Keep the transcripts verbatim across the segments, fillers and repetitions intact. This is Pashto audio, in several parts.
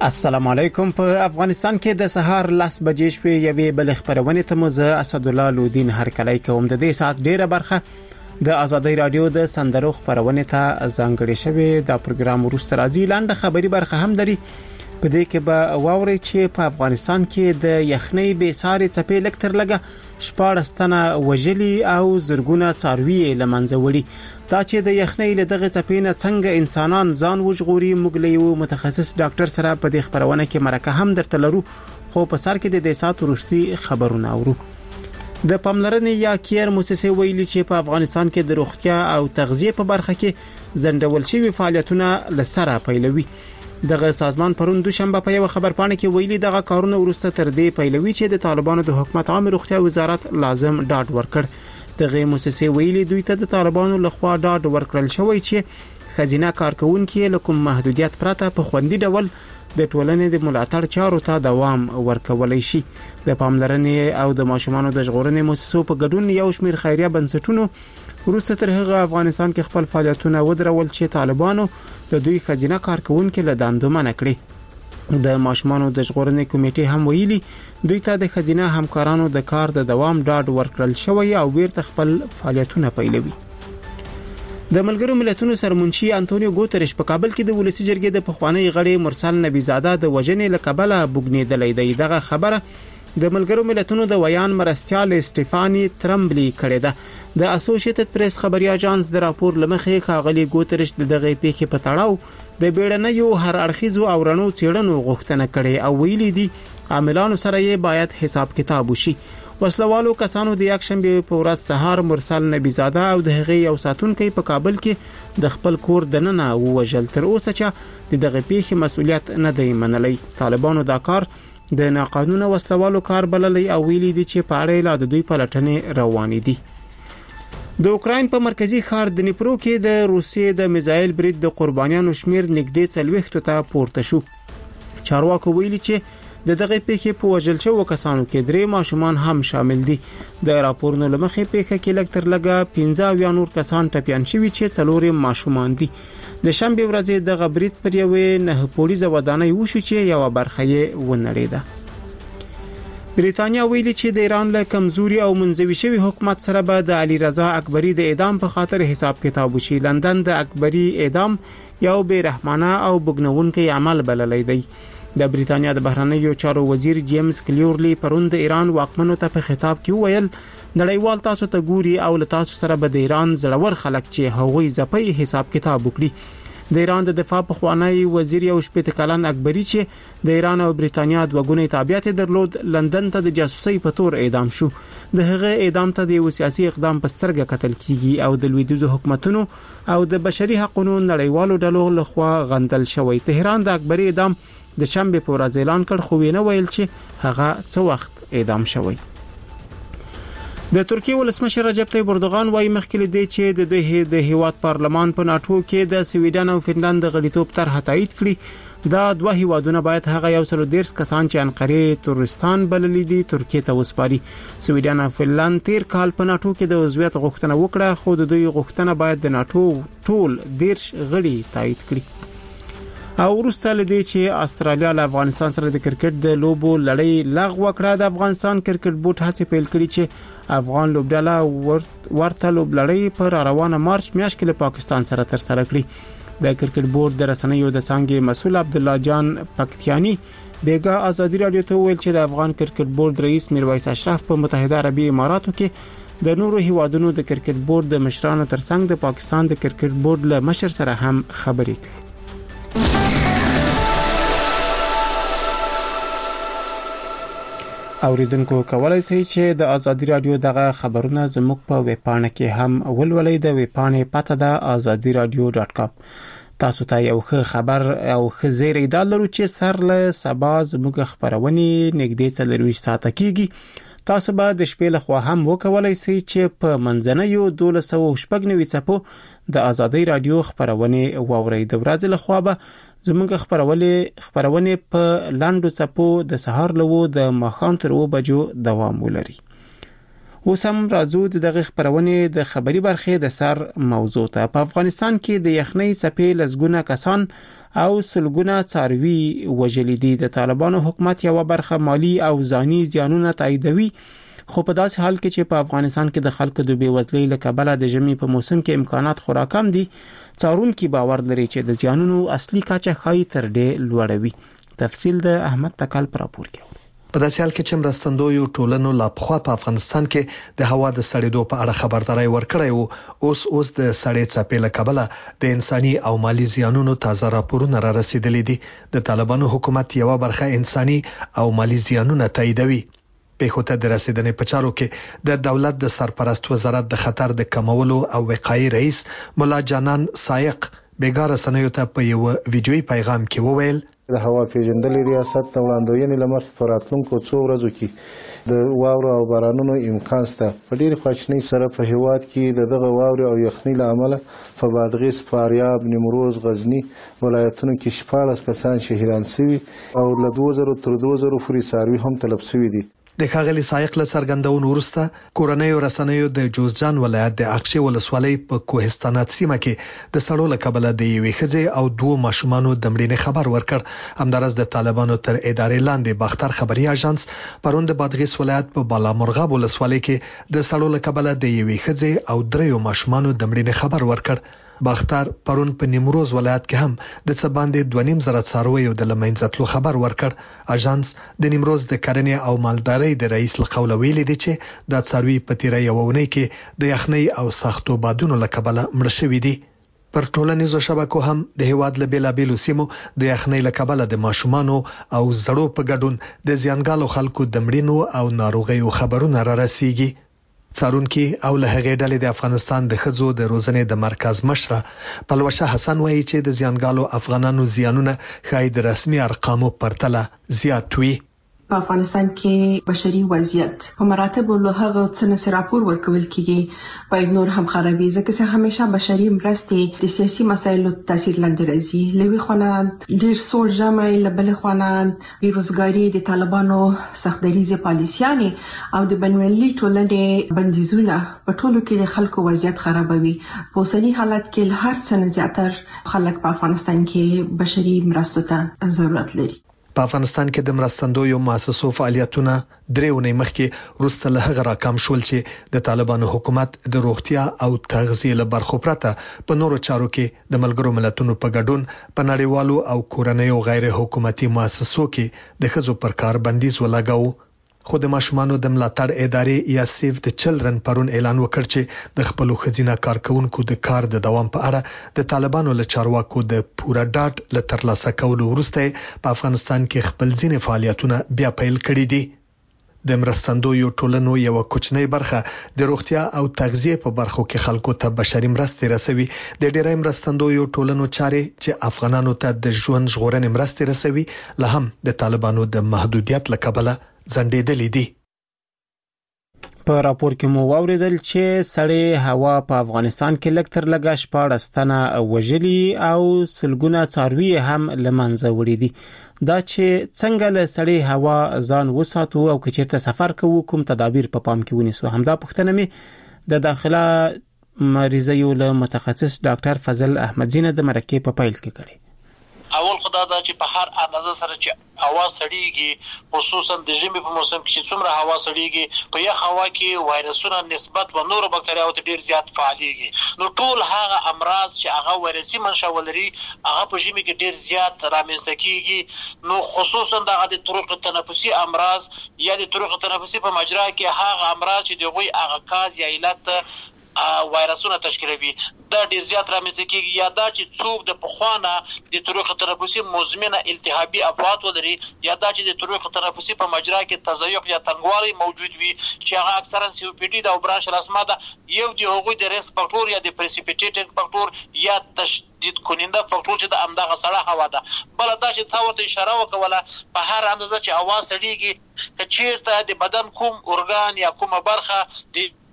السلام علیکم. په افغانستان کې د سهار لس بجې شپې یوې بل خبرونه ته مزه اسد الله لودین هرکلی کوم. د دې سات ډیره برخه د آزادۍ رادیو د سندرو خبرونه ته ځانګړې شوې. دا پروګرام ورسته راځي. لاندې خبري برخه هم لري. په دې کې به واوري چې په افغانستان کې د یخنۍ به ساري چپې لکتر لګه شپارستانه وجلی او زرګونه څاروي لمنځه وړي. دا چې د یخنۍ له دغه چپې نه څنګه انسانان ځان وژغوري موږ له یو متخصص ډاکټر سره په دې خبرونه کې مرکه هم درته لرو. خو په سر کې د دې سات ورستي خبرونه اورو. د پاملرنې یا کیر مؤسسه ویلي چې په افغانستان کې د روغتیا او تغذیه په برخه کې ځنډول شوی فعالیتونه لسره پیلوي. دغه سازمان پرون دوشنبه په یو خبرپاڼه کې ویلي دغه کارونه ورسته تر دې پیلوي چې د طالبانو د حکومت عام روغتیا وزارت لازم ډاډ ورکړ. دغه مؤسسه ویلي دوی ته د طالبانو لخوا ډاډ ورکړل شوی چې خزینه کارکونکو له کوم محدودیت پرته په خوندي ډول د ټولنې د ملاتړ چارو ته دوام ورکولای شي. د پاملرنې او د ماشومانو د ژغورنې مؤسسو په ګډون یو شمېر خیریه بنسټونو ورسته تر هغه افغانستان کې خپل فعالیتونه ودرول چې طالبانو د دوی خزینه کارکونکو له دندو منع کړی. د ماشومانو د ژغورنې کمیټې هم ویلي دوی ته د خزینه همکارانو د کار د دوام ډاډ ورکړل شوی او بیرته خپل فعالیتونه پیلوي. د ملګرو ملتونو سرمنشي انټونیو ګوتریش په کابل کې د ولسی جرګې د پخوانی غړي مرسل نبی زاده د وژنې لقبله بوګنیدلې دی. دغه خبره د ملګرو ملتونو د ویان مرستيال سټيفاني ترمبلي کړې ده. د اسوسییټډ پریس خبري اژانس د راپور لمخې کاغلي ګوتریش د دغه پیښې په تړاو د بیړنیو هر اړخیزو او رڼو څېړنو غوښتنه کړې او ویلي دي عاملانو سره یې باید حساب کتاب وشي. وسلوالو کسانو د یک شنبه په ورځ سهار مرسل نبی زاده او د هغې یو ساتونکو په کابل کې د خپل کور دننه ووژل. تر اوسه چې دغه پیښې مسؤلیت نه دی منلی. طالبانو دا کار د ناقانونه وسلوالو کار بللی او ویلي دي چې په اړه لا د دوی پلټنې روانې دي. د اوکراین په مرکزی ښار دنیپرو کې د روسیې د میزایل برید د قربانیانو شمیر نږدې څلوېښت ته پورته شو. چارواکو ویلي چې د دغه پیښې په وژل شوو کسانو کې درې ماشومان هم شامل دي. د راپورونو لمخې پیښه کې لکتر لګه پنځه یا نور کسان ټپيان شوي چې څلور ماشومان دي. د شنبه ورځې د غبرید پر یوې نه پولیسه ودانۍ وشو چې یو برخه یې ونړېده. بریتانیا ویلي چې د ایران له کمزوري او منځوي شوی حکومت سره به د علي رضا اکبری د اعدام په خاطر حساب کتاب وشي. لندن د اکبری اعدام یو بے رحمانه او بګنونکي عمل بللی دی. د بریتانیا د بهرنیو چارو وزیر جیمز کلیورلی پرون د ایران واکمنو ته په خطاب کې ویل نړیوال تاسو ته ګوري او له تاسو سره به د ایران زړور خلک چې هغوی ځپي حساب کتاب وکړي. د ایران د دفاع پخوانی وزیر یو شپږ کلن اکبری چې د ایران او بریتانیا د وګونې تابعیت درلود لندن ته د جاسوسي په تور اعدام شو. د هغه اعدام ته د یو سیاسي اقدام په سترګه کتل کیږي او د لویدیځو حکومتونو او د بشري حقوقو نړیوالو ډلو لخوا غندل شوی. تهران د اکبری اعدام د شنبه په ورځ اعلان کړ خو وینه ویل چې هغه څه وخت اعدام شوی. د ترکیه ولسمشر رجب طیب اردوغان وايي مخکې دی چې د دې د هیواد پارلمان په ناتو کې د سویډن او فنلند د غړیتوب طرح تایید کړي. دا دوه هیوادونه باید هغه یو سل ډیرس کسان چې انقره تورستان بللی دي ترکیه ته وسپاري. سویډن او فنلند تیر کال په ناتو کې د عضویت غوښتنه وکړه خو د دوی غوښتنه باید د ناتو ټول ډیرش غړي تایید کړي. او وروسته لدی چې استرالیا له افغانستان سره د کرکټ د لوبو لړۍ لغوه کړه. د افغانستان کرکټ بورډ هڅه پیل کړې چې افغان لوبډله ورته لوبلړۍ پر روانه مارچ میاشت کې له پاکستان سره تر سره کړي. د کرکټ بورډ د رسنیو د څنګه مسؤل عبد الله جان پکتیانی بیګا آزادی رادیو ته ویل چې د افغان کرکټ بورډ رئیس میرویس اشرف په متحده عربی اماراتو کې د نورو هیوادونو د کرکټ بورډ د مشرانو ترڅنګ د پاکستان د کرکټ بورډ له مشر سره هم خبرې کړې. اوریدونکو کولای شي چې د آزادی رادیو دغه خبرونه زموږ په ویب پاڼه کې هم ولولئ. د ویب پاڼې پته ده آزادی رادیو ډاټ کام. تاسو ته یو ښه خبر او ښه زیری دالرو چې سر له سبا زموږ خبرونه نږدې څلرویشت ساعته کېږي. تاسو به د شپې لخوا هم وکولای شئ چې په منځنیو دولس سوه شپږ نوي څپو د آزادی رادیو خبرونه واورئ. د ورځې لخوا به زموږ خبرونه خبرونه په لاندو څپو د سهار لوو د ماخام تر و بجو دوام ولري. اوس هم راځو د دغه خبرونې د خبري برخې د سر موضوع ته. په افغانستان کې د یخنۍ څپې لزګونه کسان او سلګونه څاروي وژلي دي. د طالبانو حکومت یو برخه مالی او ځاني زیانونه تاییدوي، خو په داسې حال کې چې په افغانستان کې د خلکو د بیوزلۍ له کبله د ژمي په موسم کې امکانات خورا کم دي، څارونکي باور لري چې د زیانونو اصلي کچه ښایي تر ډېر لوړوي. تفصیل د احمد تکل پر راپور کې. په داسې حال کې چې مرستندویو ټولنو لا پخوا په افغانستان کې د هوا د سړېدو په اړه خبرداري ورکړې وو، اوس اوس د سړې څپې له کبله د انساني او مالی زیانونو تازه راپورونه را رسیدلي دي. د طالبانو حکومت یو برخه انساني او مالی زیانونه تاییدوي. پیښو ته د رسیدنې په چارو کې د دولت د سرپرست وزارت د خطر د کمولو او وقایې رئیس مولا جانان سایق بیګاره سنیو ته په یو ویډیوي پیغام کې وویل د هوا پیژندلې ریاست د وړاندوینې لمخې په راتلونکو څو ورځو کې د واورو او بارانونو امکان شته. په ډېرې خواشینۍ سره په هیواد کې د دغه واورې او یخنۍ له امله په بادغیس، فاریاب، نیمروز، غزنی ولایتونو کې شپاړس کسان شهیدان شوي او له دوه زره تر دوه زره پورې څاروي هم تلف شوي دي. د ښاغلي سایق له څرګندونو وروسته کورنۍ رسنیو د جوزجان ولایت د اقچې ولسوالۍ په کوهستانات سیمه کې د سړو له کبله د یوې ښځې او دوه ماشومانو د مړینې خبر ورکړ. همدارس د طالبانو تر ادارې لاندې باختر خبري اژانس پرون د بادغیس ولایت په بالامرغاب ولسوالۍ کې د سړو له کبله د یوې ښځې او دریو ماشومانو د مړینې خبر ورکړ. باختر پرون په نیمروز ولایت کې هم د څه باندې دوه نیم زره څارویو د لمنځتلو خبر ورکړ. اژانس د نیمروز د کرنې او مالدارۍ د رئیس لخوا ویلي دی چې د څاروي په تیرې یوونی کې د یخنۍ او سختو بادونو له کبله مړ شوي دي. پر ټولنیزو شبکو هم د هیواد له بیلابیلو سیمو د یخنۍ له کبله د ماشومانو او زړو په ګډون د زیانګالو خلکو د مړینو او ناروغیو خبرونه را رسیږي. څارونکي او له هغې ډلې د افغانستان د ښځو د روزنې د مرکز مشره پلوشه حسن وایي چې د زیانګالو افغانانو زیانونه ښایي د رسمي ارقامو پرتله زیات وي. په افغانستان کې بشري وضعیت په مراتبو له هغه څه نه راپور ورکول کیږي باید نور هم خرابي، ځکه چې همیشه بشري مرستې د سیاسي مسایلو تاثیر لاندې راځي. لوی خوانند ډیر سوړ جامع لبل خوانند بیروزګاری، د طالبانو سختدریزه پالیسیانه او د بنولي ټولنې بندیزونه په ټولو کې د خلکو وضعیت خرابوي. په اوسنی حالت کې هر څه نه زیاتره خلک په افغانستان کې بشري مرستو ته ضرورت لري. په افغانستان کې د مرستندویو مؤسسو فعالیتونه درې ونې مخکې وروسته له هغه راکم شول چې د طالبانو حکومت د روغتیا او تغذیه له برخو پرته په نورو چارو کې د ملګرو ملتونو په ګډون په نړیوالو او کورنیو غیر حکومتي مؤسسو کې د ښځو پر کار بندیز ولګاوه. خو د ماشومانو د ملاتړ ادارې یا سیف د چلډرن پرون اعلان وکړ چې د خپل خزینه کارکونکو د کار د دوام په اړه د طالبانو له چارواکو د پوره ډاټ له ترلاسه کولو وروسته په افغانستان کې خپل ځینې فعالیتونه بیا پیل کړي دي. د مرستندویو ټولنو یو کوچنی برخه د روغتیا او تغذیه په برخو کې خلکو ته بشري مرستې رسوي. د ډیری مرستندویو ټولنو چارې چې افغانانو ته د ژوند ژغورنې مرستې رسوي له هم د طالبانو د محدودیت له کبله زندېدلې دي. په راپور کې مو واوریدل چې سړې هوا په افغانستان کې لږ تر لږه شپاړس تنه وژلي او سلګونه څاروي هم له منځه وړي دي. دا چې څنګه له سړې هوا ځان وساتو او که چیرته سفر کوو کوم تدابیر په پام کې ونیسو، همدا پوښتنه مې د داخله مریضیو له متخصص ډاکټر فضل احمدزینه د مرکې په پیل کې کړي. اول خدای دا چې په هر اندازه سره چې هوا سړیږي، خصوصا د ژمي په موسم کې چې څومره هوا سړیږي، په یخ هوا کې وایرسونه نسبت به نورو بکتریاوو ته ډیر زیات فعاليږي. نو ټول هغه امراض چې هغه وایرسي منشأ ولري هغه په ژمي کې ډیر زیات رامنځته کیږي. نو خصوصا د طرق تنفسي امراض یا د طرق تنفسي په مجرا کې هغه امراض چې دغوی هغه کاز یا علت وایرسونه تشکیلوي دا ډیر زیات رامنځته کیږي. یا دا چې څوک د پخوانه د طرق تنفسي مزمنه التهابي افعال ولري، یا دا چې د طرق تنفسي په مجرا کې تضيق یا تنګوالی موجود وي چې هغه اکثرا سی او پی ډي د برانش رسمه ده، یو دی هغوی د ریسک فاکټور یا د پریسیپیټیټینګ فاکټور یا تشدید کننده فاکټور چې د امدغه سړه هوا ده. بل دا چې تا ورته اشاره وکوله په هر اندازه چې هوا سړیږي، که چیرته د بدن کوم ارګان یا کومه برخه د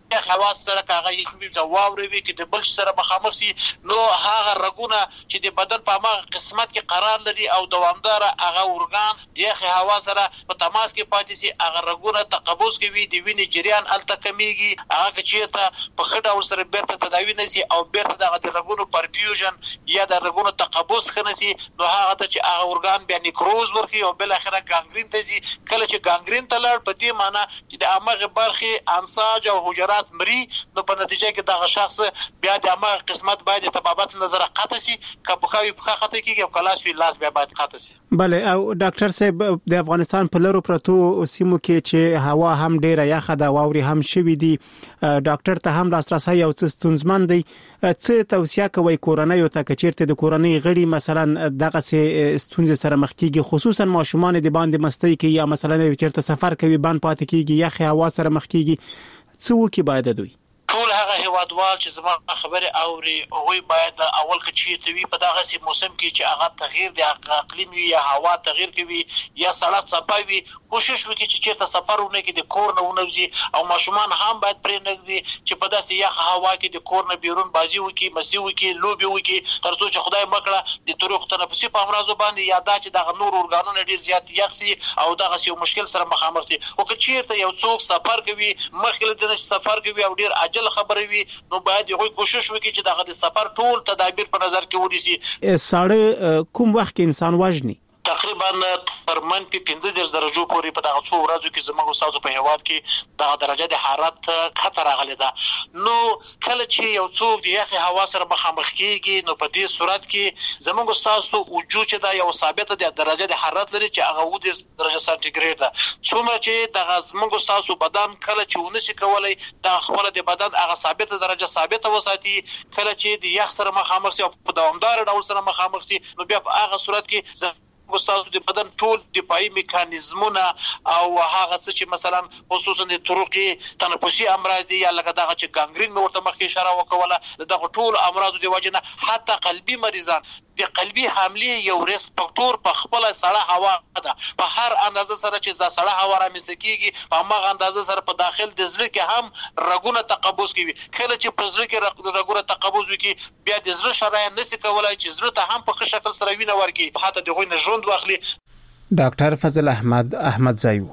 یا خواص سره کاغه یخوي کا واوري وي کې د بل سره مخامخ سي نو هغه رګونه چې د بدن په هغه قسمت کې قرار لري او دوامدار هغه اورګان د هوا سره په تماس کې پاتې سي هغه رګونه تقبض کوي د وینې جریان الته کمیږي هغه چې ته په خډه ور سره بیرته تداوی نشي او بیرته دغه د رګونو پرفیوژن یا د رګونو تقبض خنسي نو هغه ته چې هغه اورګان بیا نیکروز ورکي او بل اخره ګانګرین ته ځي کله چې ګانګرین ته لړ په دې معنی چې د امغه برخه انساج او حجرات مري نو په نتیجه کې دغه شخص بیا د امغه قسمت باید تبابت نظر قطع سي کبخوي په خطه کې او کلاس وی لاس بیا باید قطع سي. بله او ډاکټر صاحب د افغانستان په لارو پرتو سیمو کې چې هوا هم ډیره یخه ده واوري هم شوي دي ډاکټر ته هم لاسرسي او څه ستونزمن دی څه توصيه کوي کورنۍ او ته کچیرته د کورنۍ غړي مثلا دغه څه ستونزې سره مخ کیږي خصوصا ماشومان د باندې مستی کې یا مثلا چیرته سفر کوي باندې پاتې کیږي یا خې هوا سره مخ کیږي څه وکي باید دوی ټول هغه هوادوال چې زما خبره اوري هغه باید اول کې چې وی په دغه سي موسم کې چې هغه تغییر د اقلیم وي یا هوا تغییر کوي یا سړک صفاوي کوشش وکړي چې چیرته سفر ونه کې د کور نه ونوځي او ماشومان هم باید پرې نګدي چې په داسې یخ هوا کې د کور نه بیرون بازی وکړي مسی وکړي لوبي وکړي ترڅو چې خدای مکړه د طرق تنفسي په امراضو باندې یا دا چې دغه نور اورګانونه ډیر زیات یخ سي او دغه یو مشکل سره مخامخ سي او که چیرته یو څوک سفر کوي مخکې د سفر کوي او ډیر عجل خبره وي نو باید یو کوشش وکړي چې دغه د سفر ټول تدابیر په نظر کې ونیسي. ساړه کوم وخت کې انسان وژني تقریبا تر منفي پنځه درجو پورې په دغه څو ورځو کې زموږ استادو په هواد کې دغه درجه د حرارت خطر راغلی ده نو کله چې یو څوک د یخ هوا سره مخامخ کیږي نو په دې صورت کې زموږ استادو وجود چې دا یو ثابته د درجه د حرارت لري چې هغه و د درجه سانتیګریډ ده څومره چې دغه زموږ استادو بدن کله چې ونشي کولای د خپل د بدن هغه ثابته درجه ثابته وساتي کله چې د یخ سره مخامخ سي او په دوامدار ډول سره مخامخ سي نو بیا په هغه صورت کې ګوستاسو د بدن ټول دفاعي میکانیزمونه او هغه څه چې مثلا خصوصا د طرقي تنفسي امراض دي یا لکه دغه چې ګانګرین مې ورته مخکې اشاره وکوله دغه ټول امراض د وجنه حتی قلبي مریضان د قلبي حمله یو ریسک فاکتور په خپل سړه هوا ده په هر اندازه سره چې د سړه هوا رامنځته کیږي په هغه اندازه سره په داخل د زړه کې هم رګونه تقبض کوي کله چې په زړه کې رګونه تقبض وکړي بیا د زړه شرايين نشي کولای چې زړه ته هم په ښه شکل سره وینه ورکړي حتی دغه نه ژوند واخلي. ډاکټر فضل احمد احمد زایو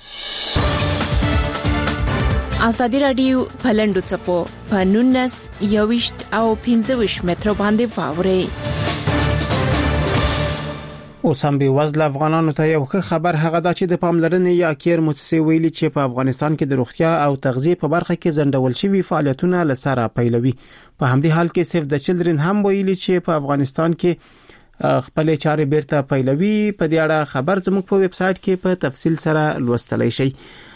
ازادي رادیو پلندو چپو پنونس یوشت او پنځوش متر باندې فاوري اوس هم به وزل افغانانو ته یو خبر هغه دا چې د پاملرنې یا کیر مؤسسې ویلي چې په افغانستان کې د روغتیا او تغذیه په برخه کې زندول شوی فعالیتونه لسره پیلوي په همدې حال کې سیف د چلډرن هم ویلي چې په افغانستان کې خپل چارې بیرته پیلوي په دې اړه خبر زموږ په ویب سټ کې په تفصیل سره لوستلای شئ.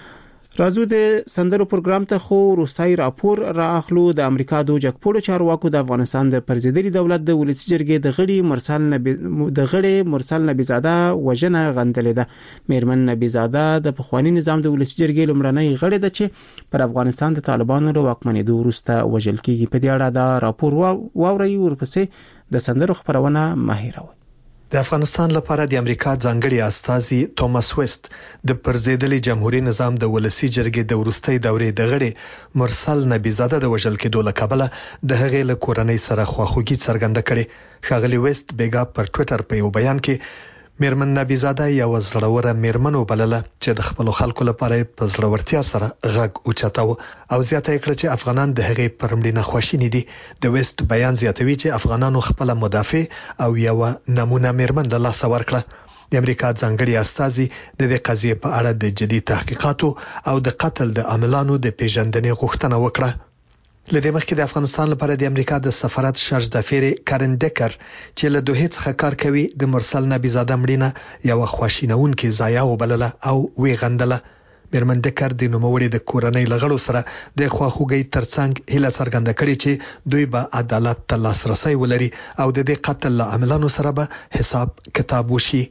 راځو د سندرو پروګرام ته خو روسي راپور راخلو د امریکا د جګپوړو چارواکو د افغانستان د پرزیدري دولت د ولسی جرګې د غړي مرسل نبی د غړي مرسل نبی زاده وجنه غندلې ده میرمن نبی زاده د پخوانی نظام د ولسی جرګې لمړنۍ غړي ده چې پر افغانستان د طالبانو د واکمنېدو وروسته وژل کیږي په دې اړه دا راپور واوري ورپسې د سندرو خبرونه ماهیروي. د افغانستان لپاره د امریکا ځانګړي استازي توماس وست د پرزیدلي جمهوریت نظام د ولسی جرګې د ورستۍ دورې د غړي مرسل نبی زاده د وژل کېدو لکبله د هغې له کورنۍ سره خواخوږي څرګنده کړې. ښاغلي وست بیګا پر ټوئیټر په یو بیان کې میرمن نبی زاده یو زړوره میرمن وبلله چې د خپل خلکو لپاره په زړورتیا سره غږ اوچتاو او زیاته کړه چې افغانان د هغې پرمړینه خوشینی دي. د وست بیان زیاتوي چې افغانانو خپل مدافع او یو نمونه میرمن له لاس ورکړه. د امریکا ځانګړي استازي د دې قضیې په اړه د جدي تحقیقاتو او د قتل د عاملانو د پیژندنې غوښتنه وکړه. لدې مخکې د افغانستان لپاره د امریکا د سفارت شارج دافیر کارن ډکر چې له دوه څخه کار کوي د مرسل نبی زاده مړینه یو خواشینونکې ضایعه وبلله او وی غندله. میرمن ډکر د نوموړي د کورنۍ لغړو سره د خواخوږي ترڅنګ هیله څرګنده کړې چې دوی به عدالت ته لاسرسي ولري او د دې قتل له عاملانو سره به حساب کتاب وشي.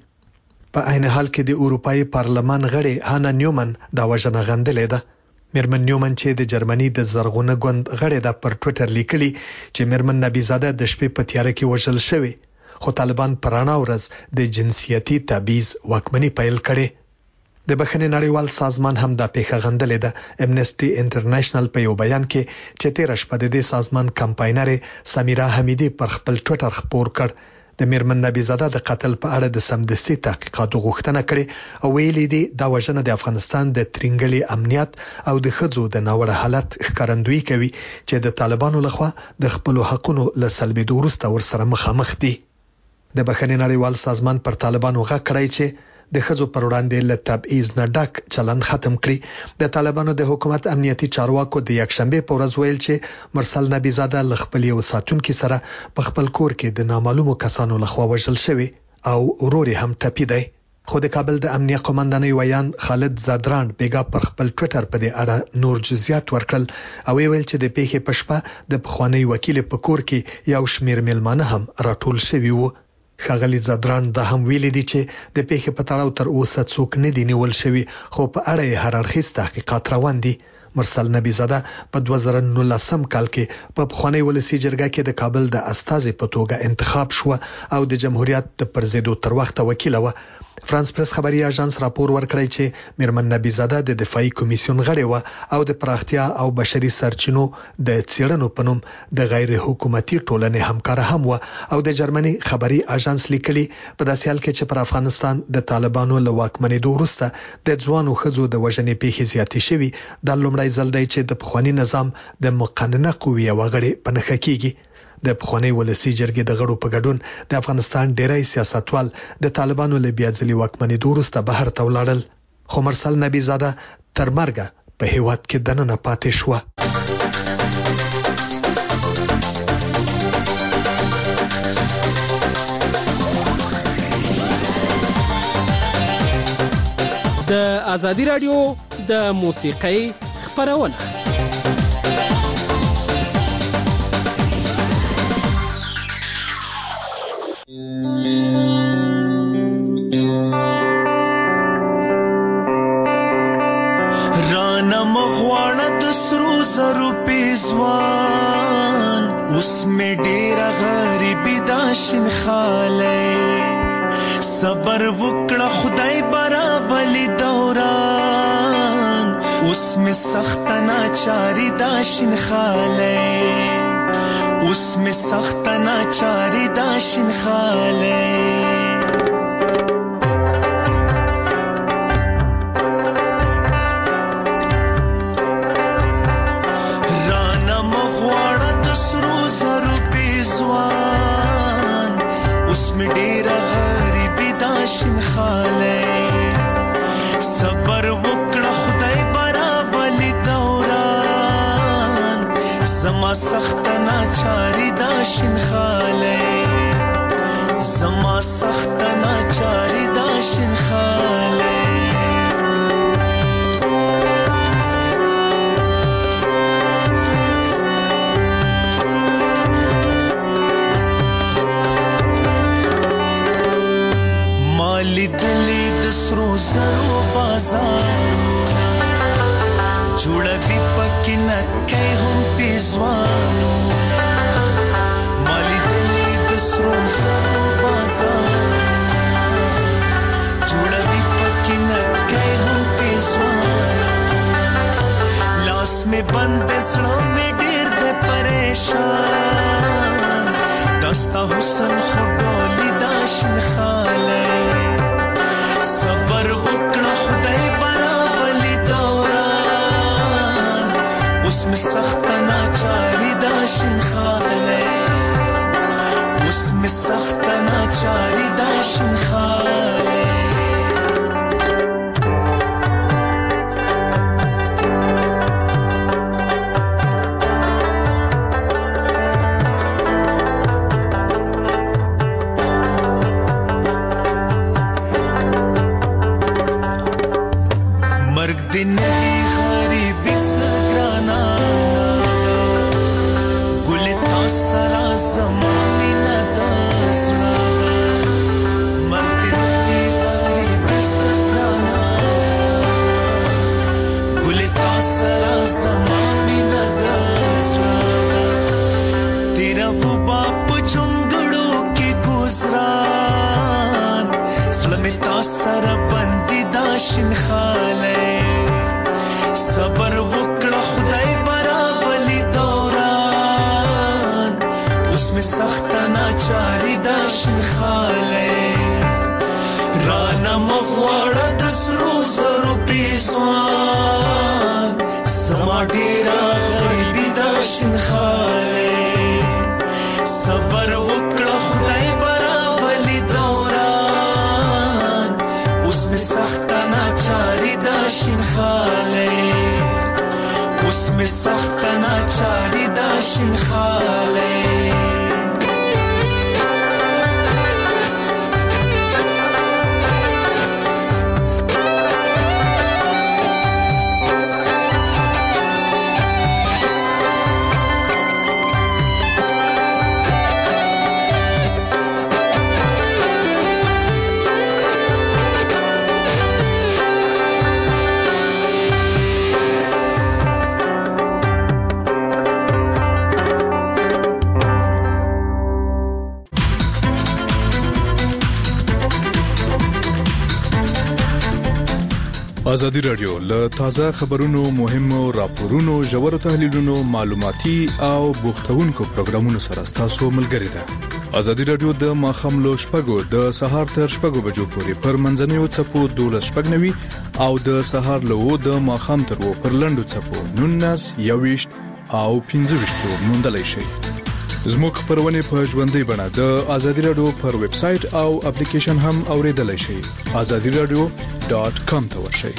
په عین حال کې د اروپאי پارلمان غړي هانا نیومن دا وژنه غندلې ده. میرمن نیومن چې د جرمني د زرغونه ګوند غړي د پر ټوئیټر لیکلي چې میرمن نبی زاده د شپې په تیاره کې وژل شوې خو طالبان پرانا ورځ د جنسیتي تبعیض واکمني پیل کړي. د بخښنې نړیوال سازمان هم دا پیښه غندلې ده. امنسټي انټرنیشنل په یو بیان کې چې تیر شپه د دې سازمان کمپاینر سمیرا حمیدی پر خپل ټوئیټر خبر کړ د میرمن نبی زاده د قتل په اړه د سمدستي تحقیقاتو غوښتنه کړې او ویلي دي دا وژنه د افغانستان د ترنګلي امنیت او د خځو د ناوړه حالت ښکارندویي کوي چې د طالبانو لخوا د خپل حقوقو لسلبېدو وروسته ورسره مخامخ دي. د بخښنې نړیوال سازمان پر طالبانو غږ کړی چې د خځو پر وړاندې له تبعیض نه ډک چلند ختم کړي. د طالبانو د حکومت امنیتي چارواکو د یکشنبه په ورځ ویل چې مرسل نبی زاده ل خپل یو ساتونکو سره په خپل کور کې د نامعلومو کسانو لخوا وژل شوی او ورور هم ټپي دی. خو د کابل د امنیه قومندانۍ ویان خالد زادران بیګا پر خپل ټوئیټر په دې اړه نور جزئیات ورکړل او ویل چې د پیښې په شپه د پخوانی وکیل په کور کې یو شمیر ملمانه هم راټول شوی وو. ښاغلي زادران دا هم ویلي دي چې د پیښې په تړاو تر اوسه څوک نه دی نیول شوی خو په اړه یې هر اړخیز تحقیقات روان دي. مرسل نبی زاده په دوه زره نولسم کال کې په پخوانی ولسی جرګه کې د کابل د استازي په توګه انتخاب شو او د جمهوریت د پرزیدو تر وخته وکیل و. فرانس پریس خبري اژانس راپور ورکړی چې میرمن نبی زاده د دفاعي کمیسیون غړی و او د پراختیا او بشري سرچینو د څېړنو په نوم د غیر حکومتي ټولنې همکار هم و او د جرمني خبري اژانس لیکلي په داسې حال کې چې پر افغانستان د طالبانو له واکمنېدو وروسته د ځوانو ښځو د وژنې پیښې زیاتې شوي. د لومړی ځل دی چې د پخوانی نظام د مقننه قوې وغړي په نخښه کیږي. د پخوانی ولسی جرګې د غړو په ګډون د افغانستان ډیری سیاستوال د طالبانو له بیا ځلې واکمنېدو وروسته بهر ته ولاړل خو مرسل نبی زاده تر مرګه په هیواد کې دننه پاتې شو. د ازادي رادیو د موسیقۍ خبرونه رانا مغواړه د سرو زرو پیزوان اوس مې ډېره غریبي دا شین خاله صبر وکړه خدای برابرلی دوران اوس مې سخت ناچاری دا شین خاله اوس مې سخت ناچاری دا شین خاله شین خاله صبر وکړه خدای برابرلی دوران زما سخت ناچاری دا شین خاله زما سخت ناچاری دا شین خاله لیدلی د سرو زرو بازار جوړه دی پکې نکې هم پیزوانو مالی دلی د سرو زرو بازار جوړه دی پکې نکې هم پیزوانو لاس می بند زړه می ډېر د پریشان دستا حسن خډولې دا شین خاله صبر وکړه خدای برابرلی دوران اوس مې سخت ناچاری دا شین خاله اوس مې سخت ناچاری دا شین خاله دنی غریبی سگرانا گلی تا سرا زمانی ندازنا مرد دنی غریبی سگرانا گلی تا سرا زمانی ندازنا تیرا وہ باپ چنگڑو کی گزران سلمی تا سرا بندی داشن خواہ صبر وکړه خدای برابلی دوران اوس می سخت ناچاری دا شنخاله رانا مغواړه د سرو زرو پیسوان سما ډیرا غریبی دا شنخاله صبر وکړه خدای برابلی دوران اوس می سخت ناچاری دا شنخاله اوس می سخت ناچاری دا شنخاله ازادي رادیو له تازه خبرونو مهمو راپورونو ژورو تحلیلونو معلوماتي او بوختونکو پروګرامونو سره تاسو ملګری ده. ازادي رادیو د ماخاملو شپږو د سهار تر شپږو بجو پورې پر منځنیو چپو دولس شپږنوي او د سهار له د ماخام تر و پر لندو چپو نونس یويشت او پنځه ویشت موندلای شي. زموږ خبرونه په ژوندۍ بڼه د ازادي رادیو پر ویب سټ او اپلیکیشن هم اوریدلای شئ. ازادي رادیو ډاٹ کام ته ورشئ.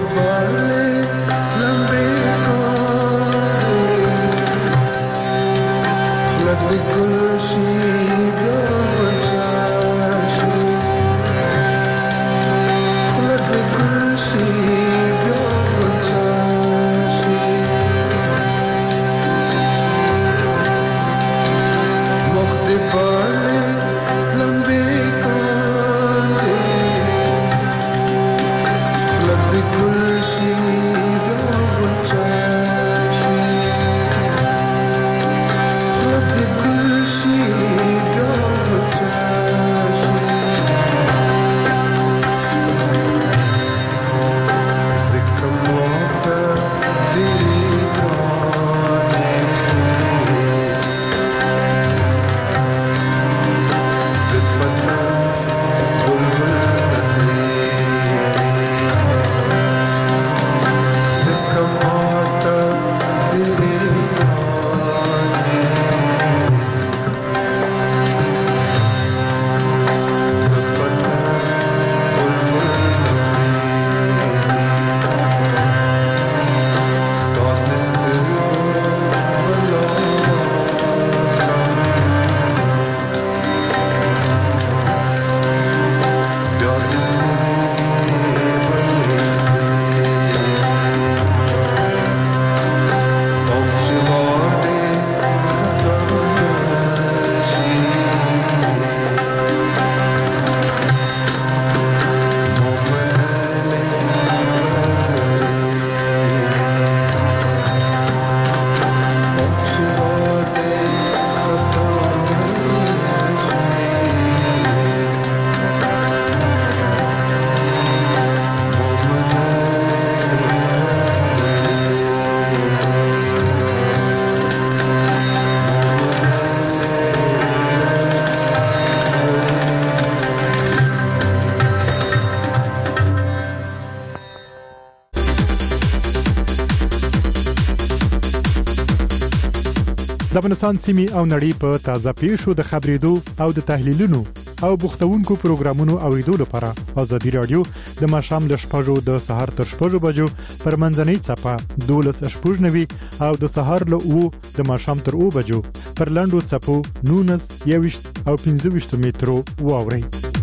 د افغانستان سیمې او نړۍ په تازه پیښو د خبرېدو او د تحلیلونو او بوختونکو پروګرامونو اوریدو لپاره ازادي رادیو د ماشام ل شپږو د سهار تر شپږو بجو پر منځنۍ چپه دولس شپږ نوي او د سهار له او د ماشام تر او بجو پر لاندو چپو نونس یوش او پنځه ویشت مترو واوري.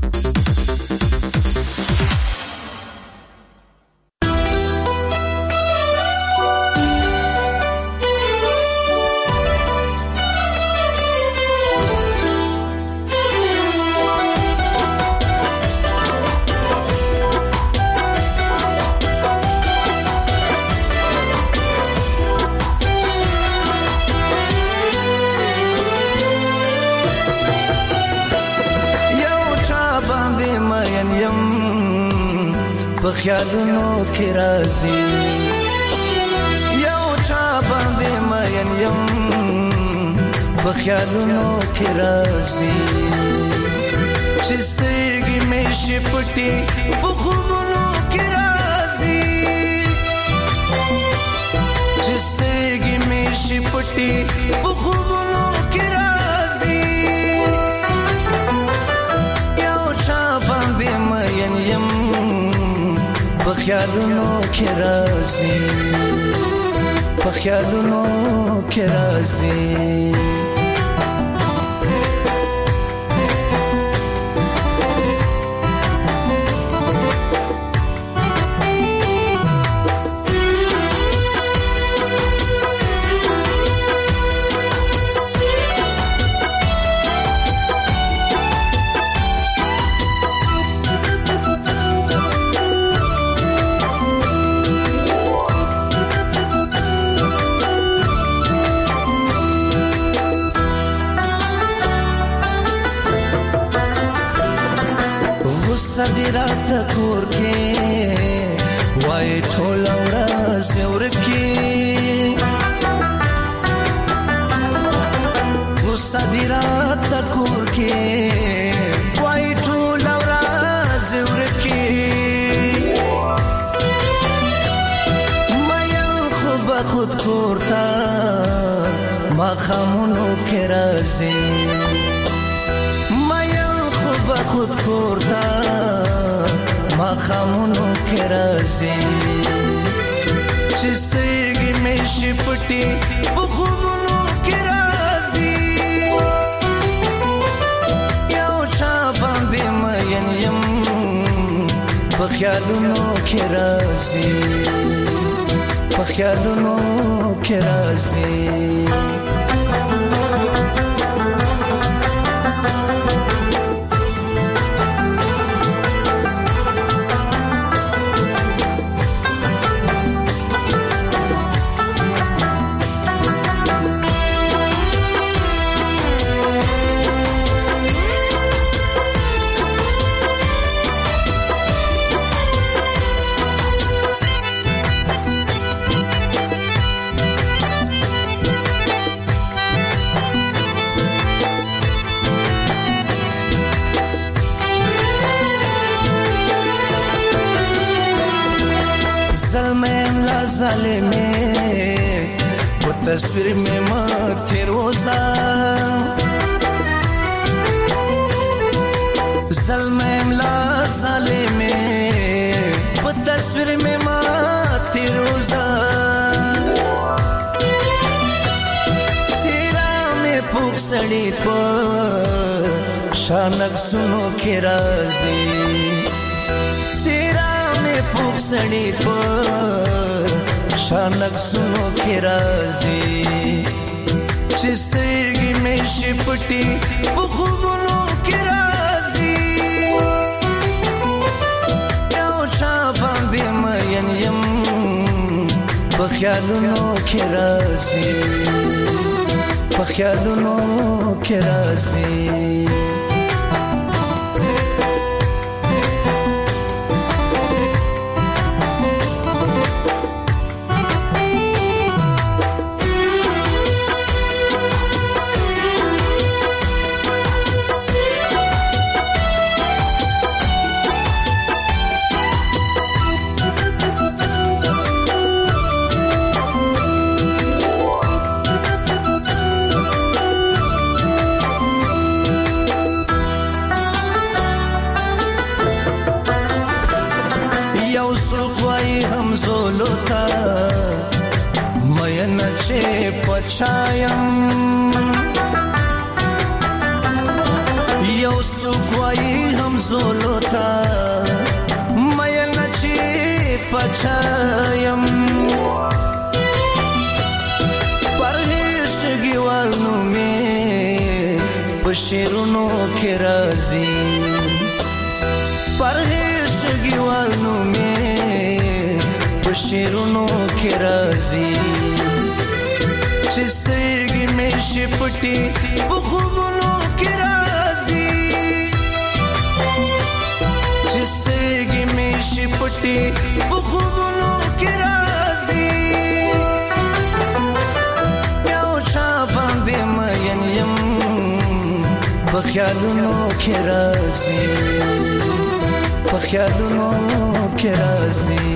خیالونو کې راځي یو چا باندې مین یم په خیالونو کې راځي چې سترګې مې شي پټې په خوبونو کې راځي چې سترګې مې شي پټې په خوبونو کې راځي یو چا باندې مین یم په خیالونو کې راځي په خیالونو کې راځي صدرات کور کې وای ټول ورځ ورکی و صدرات کور کې وای ټول ورځ ورکی مې خو به خود کوړتا ما خامونو کې راځي خود کوړتا ما خامونو کې راځي چې سترګې مې شپټي په خوبونو کې راځي یو چا باندې مین یم په خیالونو کې راځي په خیالونو کې راځي ظالمه वो तस्वीर में मत रोजा ظلم ला ظالمه वो तस्वीर में मत रोजा तेरा में पुखसड़ी पर शानक सुनो के राजी तेरा में पुखसड़ी पर शानक सुनो के राजी چې سترګې مې شپټي په خوبونو کې راځي یو چا باندې مین یم په خیالونو کې راځي په خیالونو کې راځي پچایم یو سوګوي هم زولوتا مې نچې پچایم پرهیشګي والنو مې پشیرونو کې راځي پرهیشګي والنو مې پشیرونو کې راځي چې سترګې مې شپټي په خوبونو کې راځي چې سترګې مې شپټي په خوبونو کې راځي یو چا باندې مین یم په خیالونو کې راځي په خیالونو کې راځي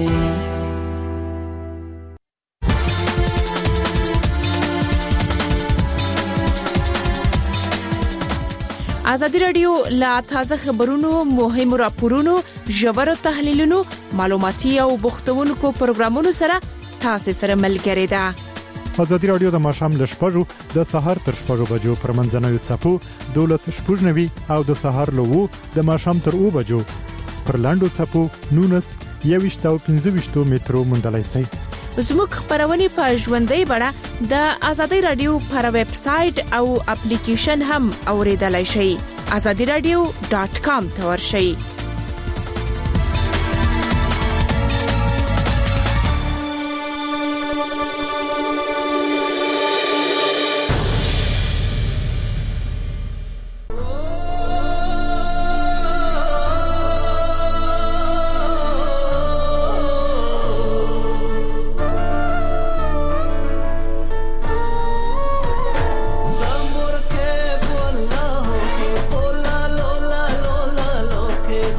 ازادي رادیو لا تازه خبرونو مهمو راپورونو ژورو تحلیلونو معلوماتي او بوختونکو پروګرامونو سره تاسو سره ملګری ده ازادي رادیو د ماشام ل شپږو د سهار تر شپږو بجو پر منځنوي چپو دولس شپږنوي او د سهار له وو د ماشام تر او بجو پر لاندو چپو نونس یويشت او پنځه ویشت مترو مندلای سي زموږ خبرونه په ژوندۍ بڼه د ازادي رادیو پر ویب سټ او اپلیکیشن هم اوریدلای شئ azadi radio dot com ته ورشئ के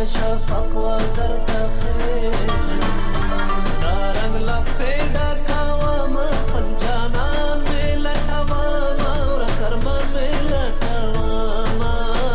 شفق وزر تخیجم نارنگ لپیدا کوا مخفل جانان می لٹوا مور کرمان می لٹوا ما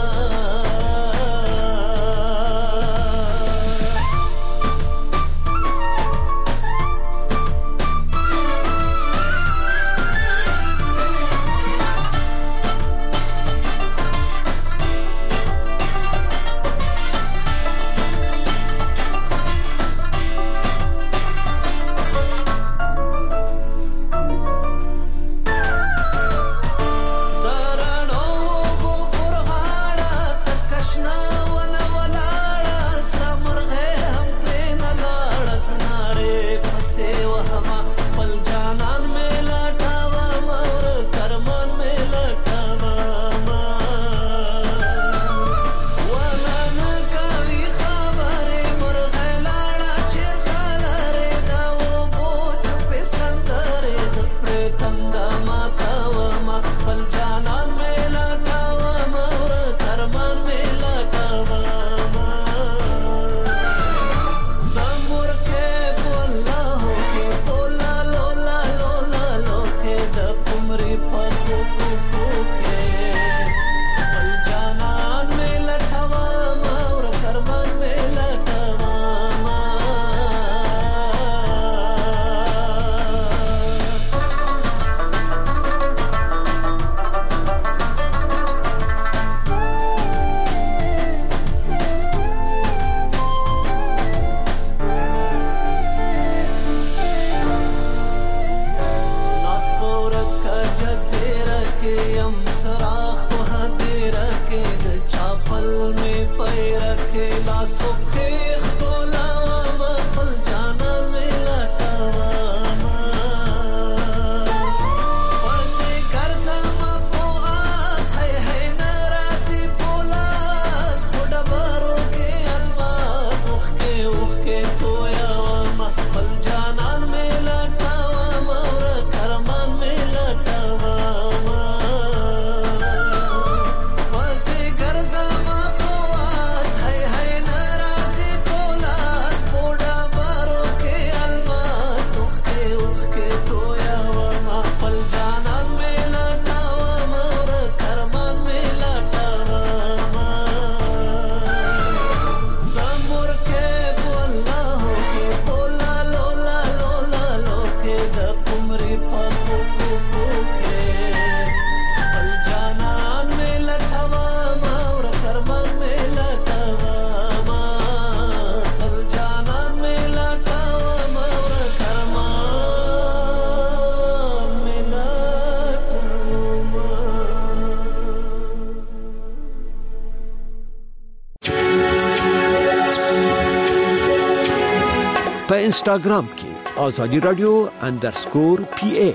په انسټاګرام کې آزادی رادیو انډرسکور پی ای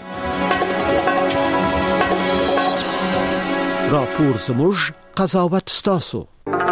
راپور زموږ قضاوت ستاسو.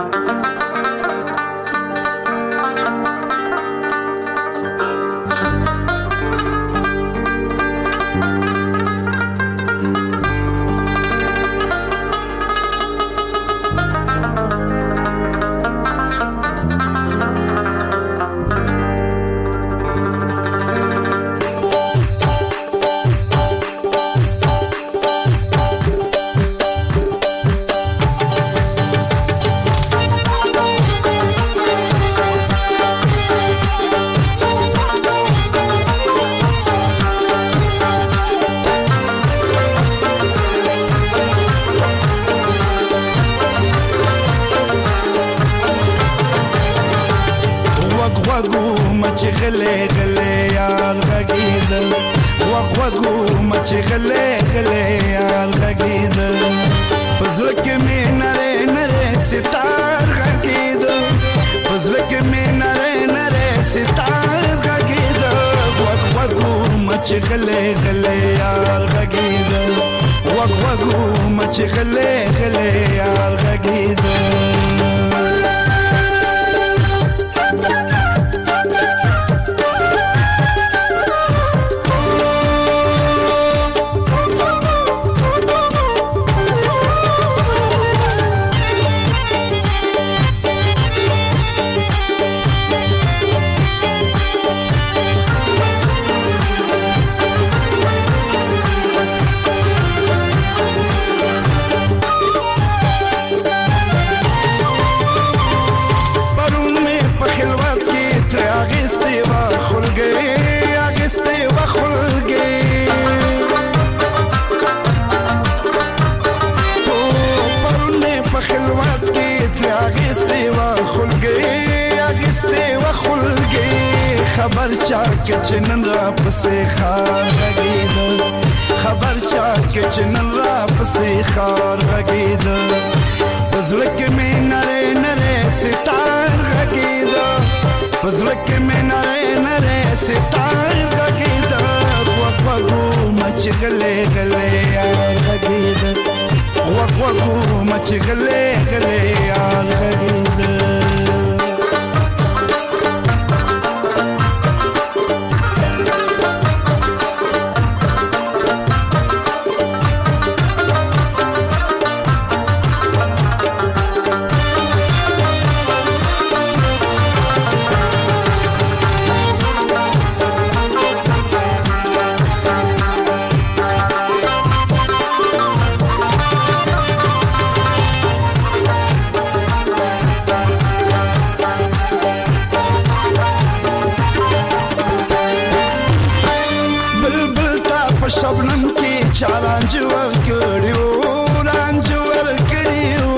غلې غلې یار غږیده وګ وګو مچ غلې غلې یار غږیده خبر چا کې چنن را پسې خار غږید خبر چا کې چنن را پسې خار غږید پزړه کې مې نره نره ستار غږید پزړه کې مې نره نره ستار غږید وق وقو مچ غلې غلې یار غږید وق وقو مچ غلې غلې یار غږید شبنم کې چالانج ور کړیو رانج ور کړیو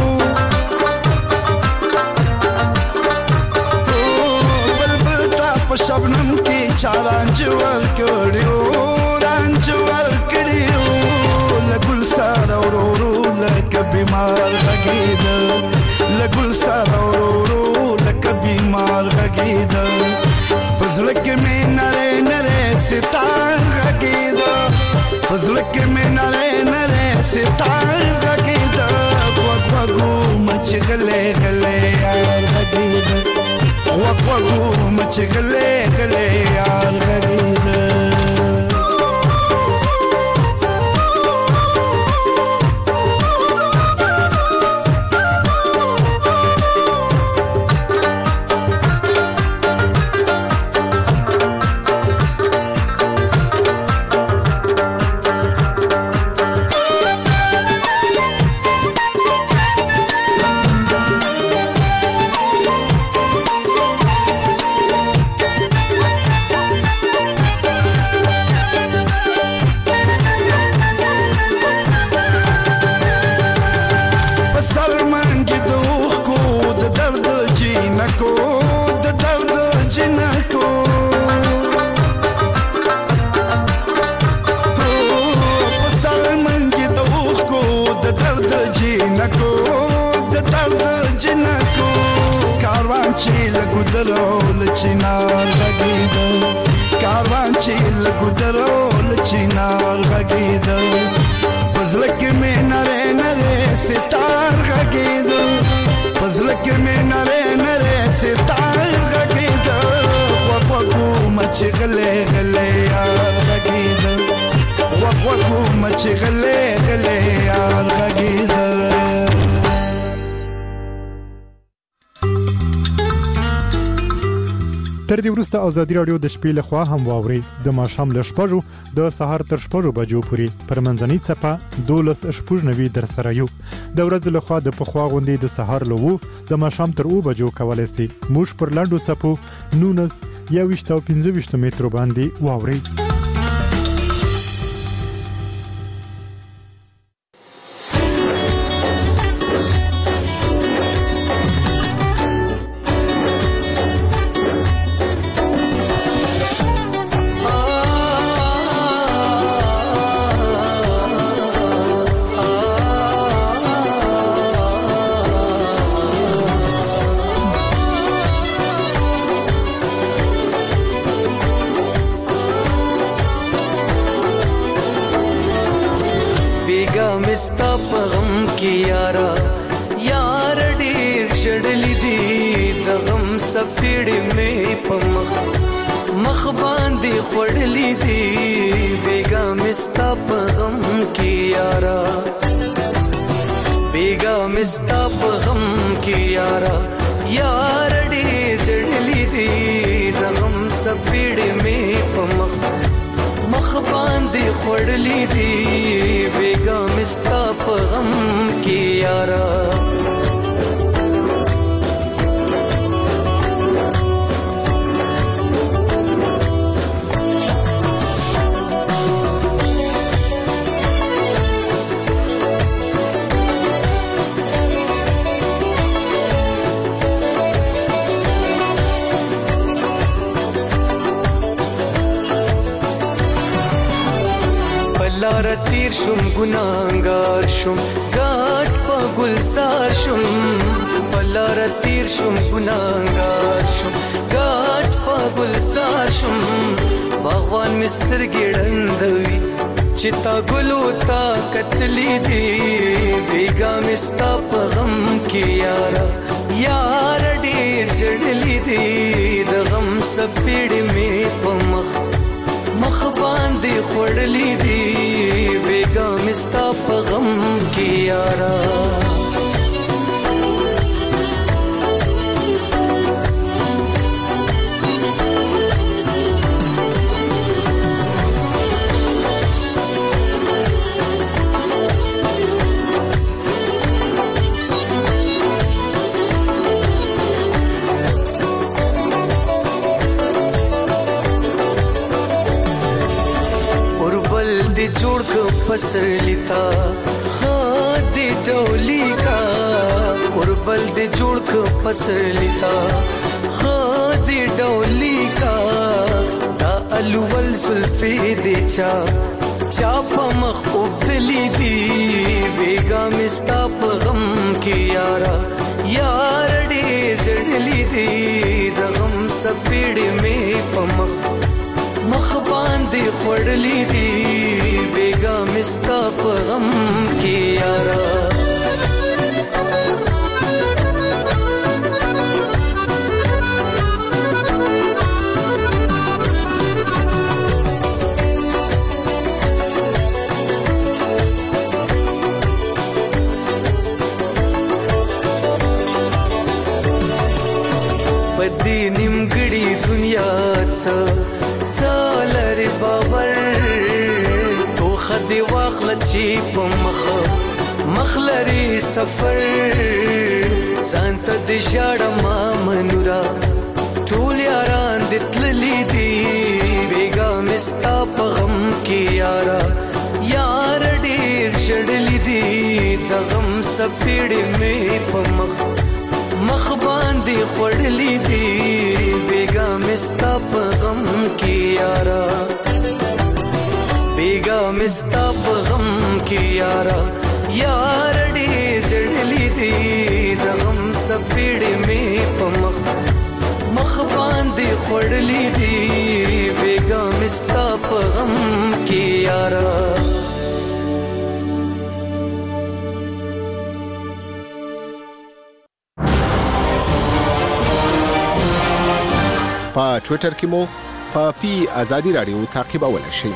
بلبل تا په شبنم کې چالانج ور کړیو رانج ور کړیو لګل سره ورورو لکه بیمار غږید لګل سره ورورو لکه بیمار غږید پزړه کې مې نره نره ستار غږید پزړه کې مې نره نره ستار غږید وق وقو مچ غلې غلې یار غږید وق وقو مچ غلې غلې یار غږید لګودرول چینار غږید کاروان چې لګودرول چینار غږید پزړه کې مې نره نره ستار غږید پزړه کې مې نره نره ستار غږید وق وقو مچ غلې غلې یار غږید وق وقو مچ غلې غلې یار غږید تر دې وروسته ازادي رادیو د شپې له خوا هم واوري د ماښام له شپږو د سهار تر شپږو بجو پورې پر منځنۍ څپه دولس شپږ نوي در سره یو د ورځې له خوا د پخوا غونډې د سهار له وو د ماښام تر اوه بجو کولای شي موږ پر لاندو څپو نونس یا وشت او پنځه وشت مترو باندې واوري مستا پغم کی یارا یار ډیر شړلې دي د غم سفیړې مې پمخ مخ باندې خړلې دي بیګا مستا پغم کی یارا بیګا مستا پغم کی یارا یار ډیر شړلې دي د غم سفیړې مې پمخ مخ باندې خړلې دي بیګا مستا په غم کې یارا تیر شم ګناهګار شم ګاټ په ګلزار شم پلار تیر شم ګناهګار شم ګاټ په ګلزار شم باغوان مستر ګړندوي چتا ګلو تا کتلی دی بیگا مستا په غم کې یارا یار ډیر جړلی دی د غم سپېړ می په مخ مخ باندې خړلې دی بیگا مستا په غم کې یارا جوړ کو پسر لیتا خاد ډولی کا اوربل دې جوړ کو پسر لیتا خاد ډولی کا دا الول زلفی دې چا چا په مخ وبدلی دی بیگا مستا په غم کې یارا یار دې جړلی دی د غم سپېړ می په مخ مخ باندې خړلې دی بیگا مستا په غم کې یارا پدې نیمګړي دنیا څه څالر باور تو خدي واخل چی په مخ مخلري سفر سانت د جړ ما منورا ټول یاران د تللی دی بیگا مستا په غم کې یارا یار ډیر شړلی دی د غم سپېړ می په مخ مخ باندې خړلې دی بیگا مستا په غم کې یارا بیگا مستا په غم کې یارا یار ډېر جړلې دی د غم سپېړ می په مخ مخ باندې خړلې دی بیگا مستا په غم کې یارا په ټوئیټر کې مو په پی آزادی رادیو تعقیبولای شئ.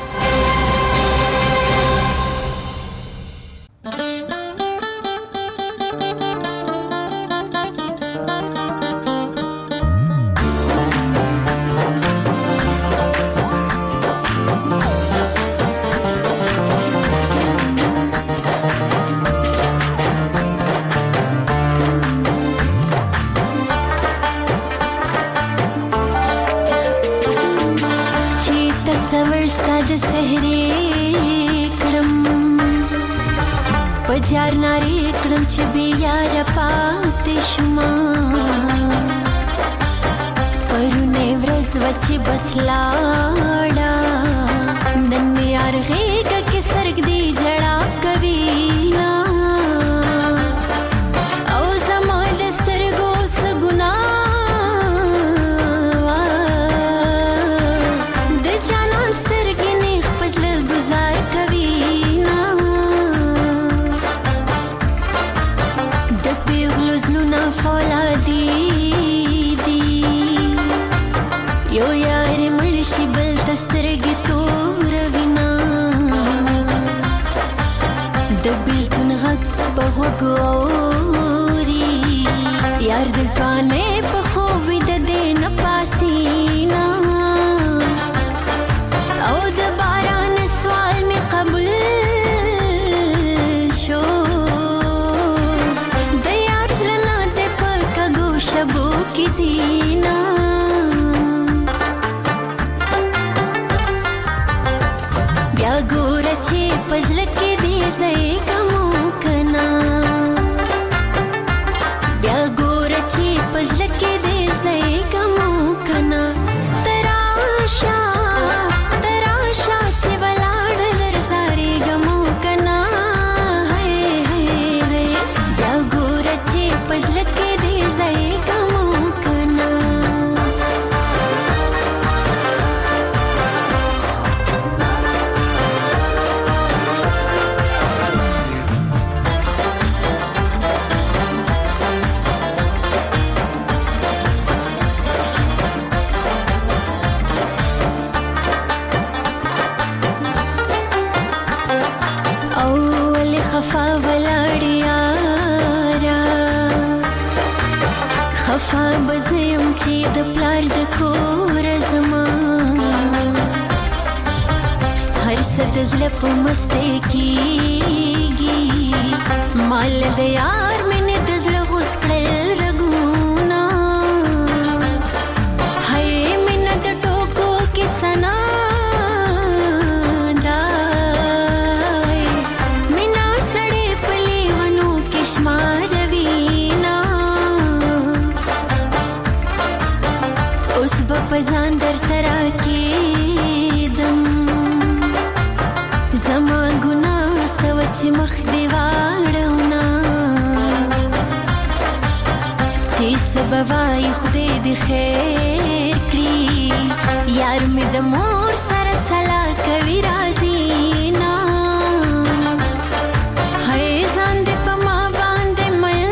پجار ناری کړم چې بیا یار پاتې شما پرونه ورځ وچې بس لاړه نن مې یار غېږه کې سرګ دی جړا کوي نا او زما د سترګو څه ګناه د جانان سترګې نیغ په زړه ګزار کوي فولادي دي یو یار مړ شي بل تسترګې تور وینا دزل په مسته کیږي مال د یار مینه دزل غوس کړل رګونا هي مینه د ټوکو کې سنا دای مینه سړې پلی ونو کې شمار وینا اوس په ځان در ترا کې زما ګناه سوچ مخ دی واړونا چې سبوای خدای دې خیر کړی یار مې د مور سره سلا کوي راځي نا هي ځان دې په ما باندې مې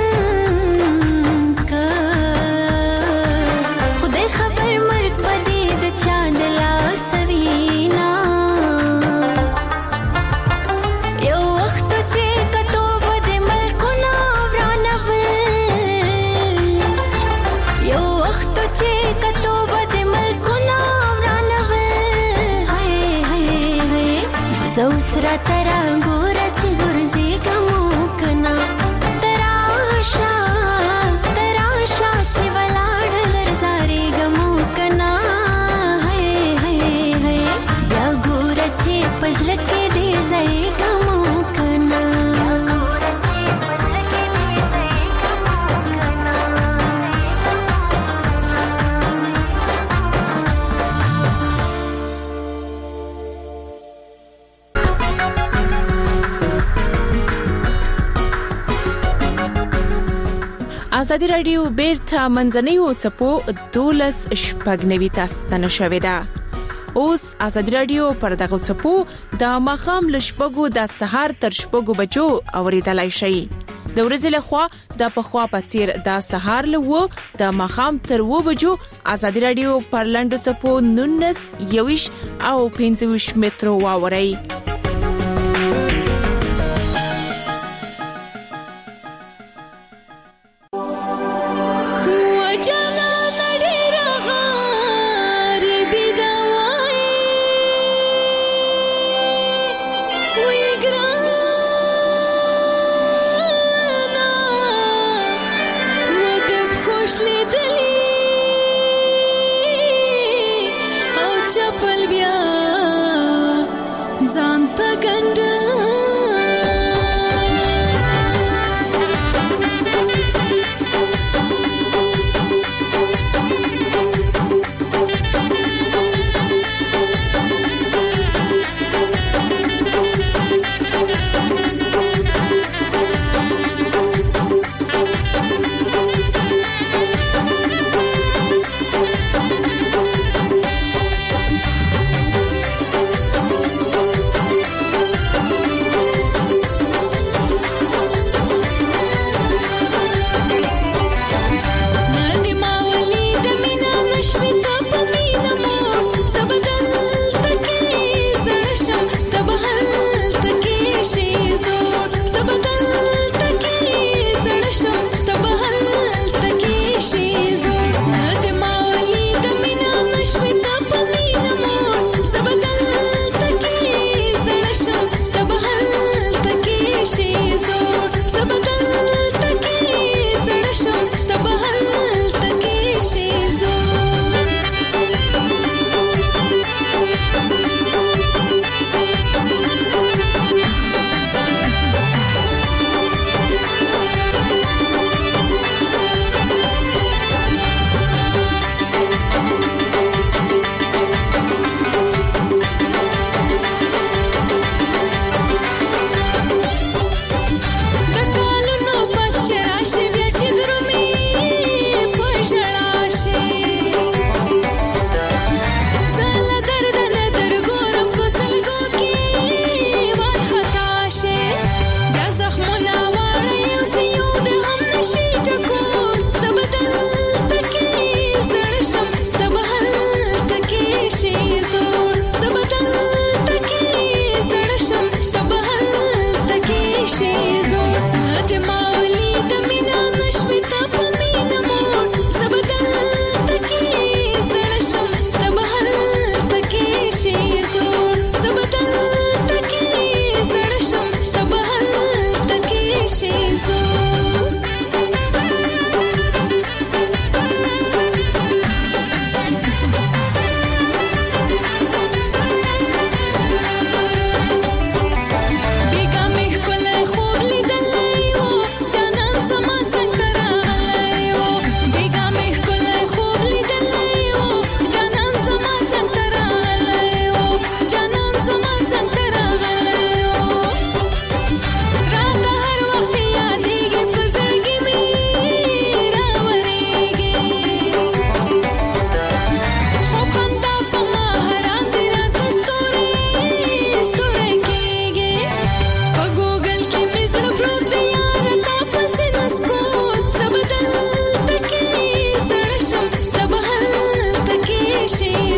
کا خدای خبر مرګ بدی د چا د لاس وینا زوسرا ترا ګور چې ګرځي ګمو کنا تراشا تراشا چې ولاړ لرزاري ګمو کنا هي هي هي بیا ګور چې پزل کې دې ځای ګمو کنا ازادي رادیو بیرته منځنیو چپو دولس شپږنوي تاسو ته نشوي دا اوس ازادي رادیو پر دغه چپو د مخام لشپګو د سحر تر شپګو بجو اوریدلای شي د ورځې له خوا د پخوا پڅیر د سحر له و د مخام تر و بجو ازادي رادیو پر لندو چپو نونس یوش او پنځه مترو واوري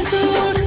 سوړ